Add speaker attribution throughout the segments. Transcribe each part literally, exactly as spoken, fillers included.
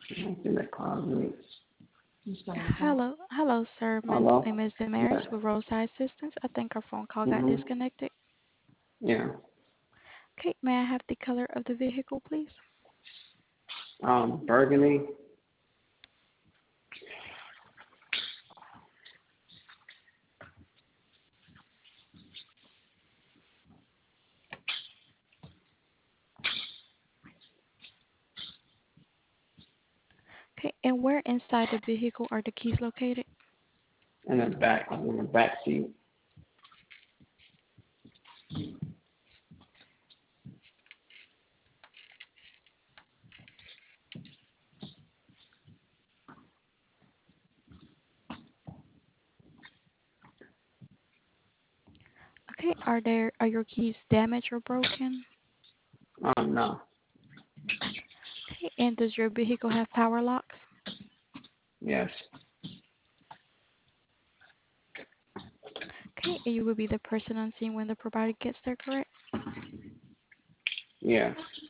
Speaker 1: I think that caused me.
Speaker 2: Hello, hello, sir. My
Speaker 1: Hello?
Speaker 2: name is
Speaker 1: Yeah.
Speaker 2: Damaris with Roadside Assistance. I think our phone call got
Speaker 1: Mm-hmm.
Speaker 2: disconnected.
Speaker 1: Yeah.
Speaker 2: Okay, may I have the color of the vehicle, please?
Speaker 1: Um, Burgundy.
Speaker 2: Okay, and where inside the vehicle are the keys located?
Speaker 1: In the back, in the back seat.
Speaker 2: Okay, are there are your keys damaged or broken?
Speaker 1: Um, no.
Speaker 2: Okay, and does your vehicle have power locks?
Speaker 1: Yes.
Speaker 2: Okay, and you will be the person on scene when the provider gets there, correct?
Speaker 1: Yes.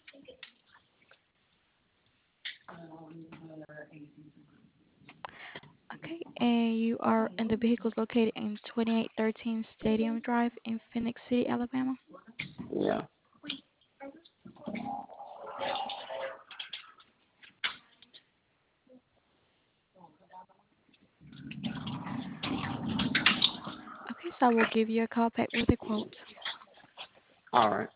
Speaker 2: Okay, and you are and the vehicle is located in twenty-eight thirteen Stadium Drive in Phoenix City, Alabama.
Speaker 1: Yeah.
Speaker 2: Okay, so I will give you a call back with a quote.
Speaker 1: All right.